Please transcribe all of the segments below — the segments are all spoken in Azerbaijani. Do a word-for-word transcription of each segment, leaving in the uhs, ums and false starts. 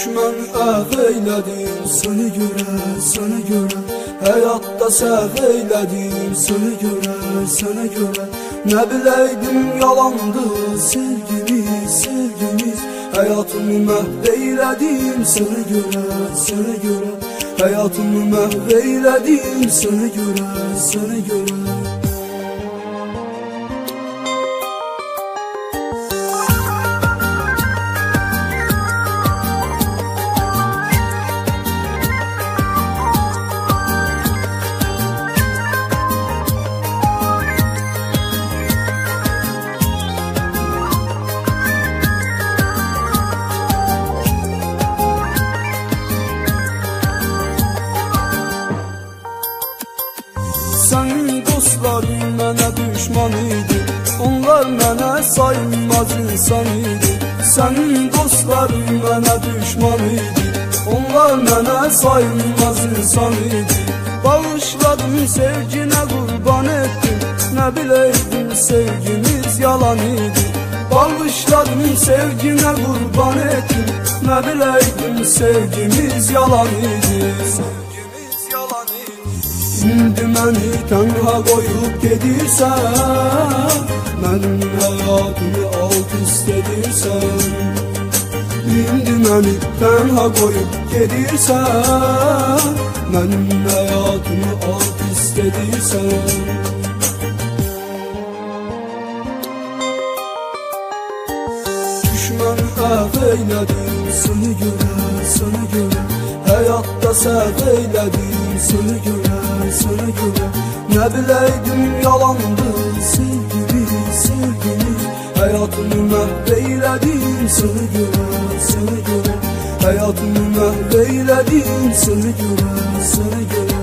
Düşmən əv eylədim səni görə, sənə görə. Həyatda səhv eylədim sənə görə, sənə görə. Nə biləydim yalandı sevgimiz, sevgimiz. Həyatımı məhv eylədim sənə görə, sənə görə. Həyatımı məhv eylədim sənə görə, sənə görə. Sənin dostların mənə düşman idi, onlar mənə sayılmaz insan idi. Sənin dostların mənə düşman idi, onlar mənə sayılmaz insan idi. Bağışladım sevginə qurban etdim, nə biləydim sevgimiz yalan idi. Bağışladım sevginə qurban etdim, nə biləydim sevgimiz yalan idi. İndi məni tənha qoyub gedirsən, mənim həyatımı alt üst edirsən. İndi məni tənha qoyub gedirsən, mənim həyatımı alt üst edirsən. Düşmən əv eylədim səni görə, sənə görə. Həyatda səhv eylədim sənə görə, sənə görə. Nə biləydim yalandı sevgimiz, sevgimiz. Həyatımı məhv eylədim sənə görə, sənə görə. Həyatımı məhv eylədim sənə görə, sənə görə.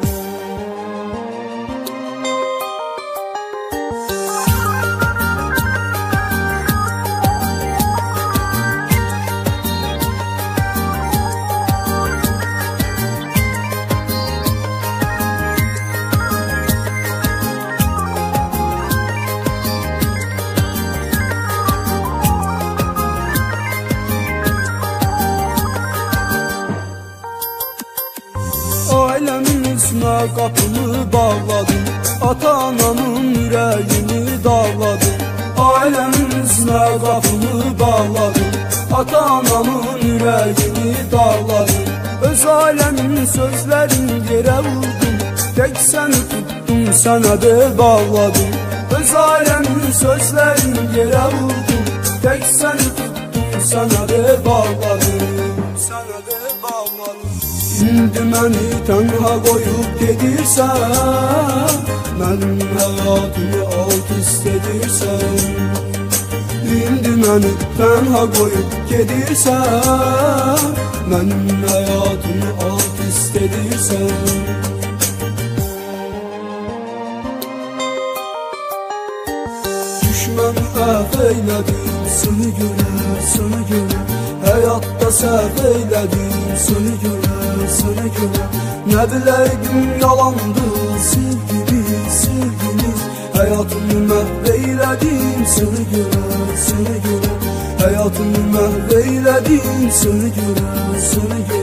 Ailəmin üstünə qapımı bağladım, ata-anamın ürəyini dağladım. Ailəmin üstünə qapımı bağladım, ata-anamın ürəyini dağladım. Öz ailəmin sözlərini yerə vurdum, tək səni tutdum, sənə bel bağladım. Öz ailəmin sözlərini yerə vurdum, tək səni tutdum, sənə bel bağladım, sənə bel bağladım. İndi məni tənha qoyub gedirsən, mənim həyatımı alt üst edirsən. İndi məni tənha qoyub gedirsən, mənim həyatımı alt üst edirsən. Düşmən əv eylədim səni görə, sənə görə. Həyatda səhv eylədim səni görə, sənə görə. Nə biləydim yalandı sevgimiz, sevgimiz. Həyatımı məhv eylədim səni görə, sənə görə. Həyatımı məhv eylədim səni görə, sənə görə.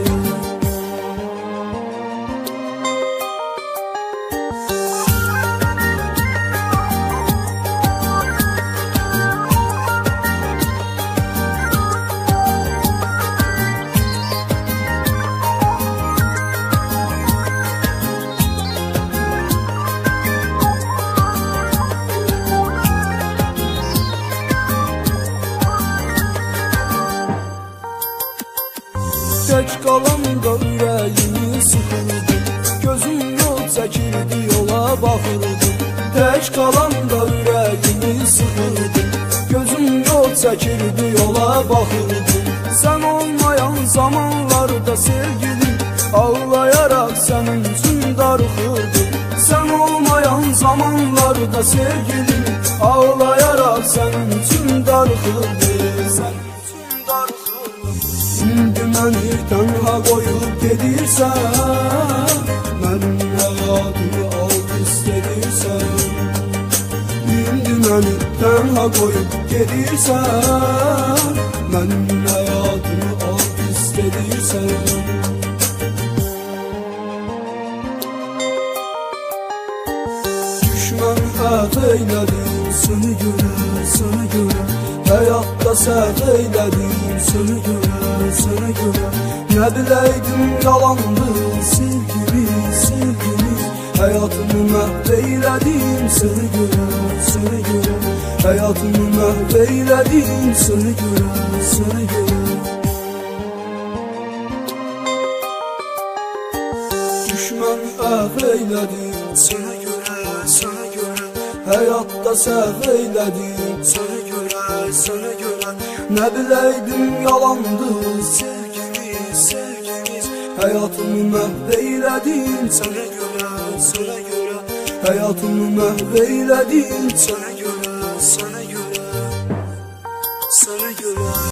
Tək qalanda ürəyimi sıxırdı, gözüm yol çəkirdi, yola baxırdı. Tək qalanda ürəyimi sıxırdı, gözüm yol çəkirdi, yola baxırdı. Sən olmayan zamanlarda sevgilim, ağlayaraq sənin üçün darıxırdı. Sən olmayan zamanlarda sevgilim, ağlayaraq sənin üçün darıxırdı, sənin üçün darıxırdı. İndi məni tənha qoyub gedirsən, mənim həyatımı alt üst edirsən. İndi məni tənha qoyub gedirsən, mənim həyatımı alt üst edirsən. deyirsən. Düşmən əf eylədim səni görə, sənə görə. Həyatda səhv eylədim sənə görə, sənə görə. Nə biləydim yalandı sevgimiz, sevgimiz. Həyatımı məhv eylədim sənə görə, sənə görə. Həyatımı məhv eylədim sənə görə, sənə görə. Düşmən əf eylədim sənə görə, sənə görə. Həyatda səhv eylədim sənə görə, sənə görə. Nə biləydim yalandı sevgimiz, sevgimiz. Həyatımı məhv eylədim sənə görə, sənə görə. Həyatımı məhv eylədim sənə görə, sənə görə, sənə görə.